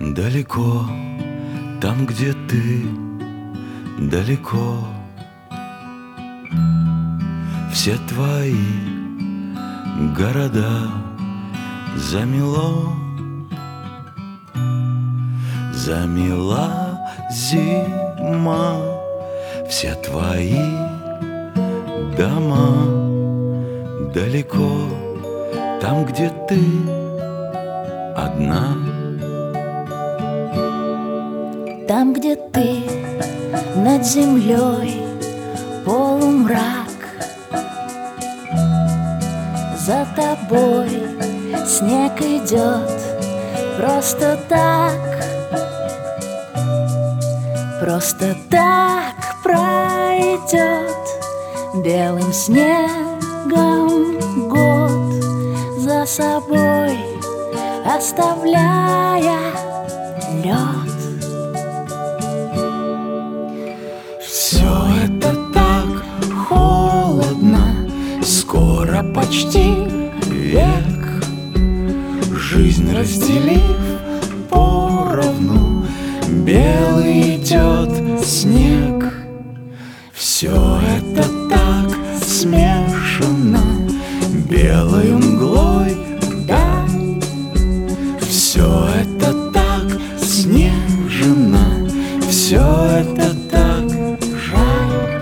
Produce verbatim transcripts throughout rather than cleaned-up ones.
Далеко, там, где ты, далеко, все твои города замело, замела зима все твои дома. Далеко, там, где ты одна, там, где ты над землей полумрак, за тобой снег идет просто так, просто так пройдет белым снегом год, за собой оставляя лед. Все это так холодно, скоро почти век, жизнь разделив поровну, белый идет снег. Все это так смешано белой мглой, да, все это так снежно, все это так жаль.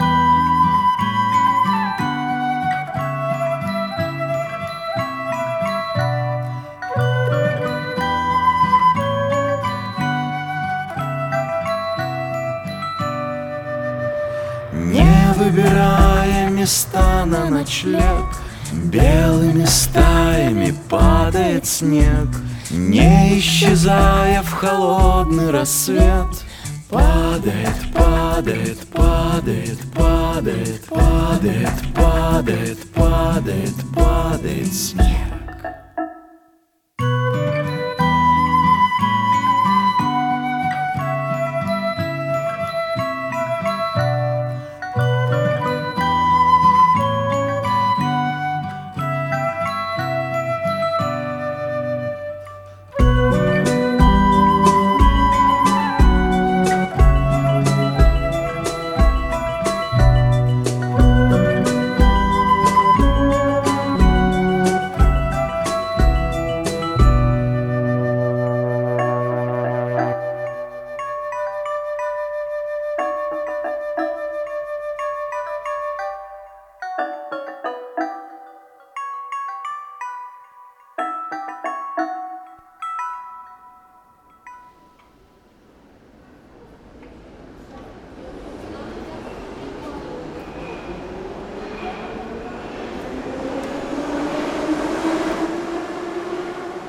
Не выбирая места на ночлег, белыми стаями падает снег, не исчезая в холодный рассвет. Падает, падает, падает, падает, падает, падает, падает, падает снег.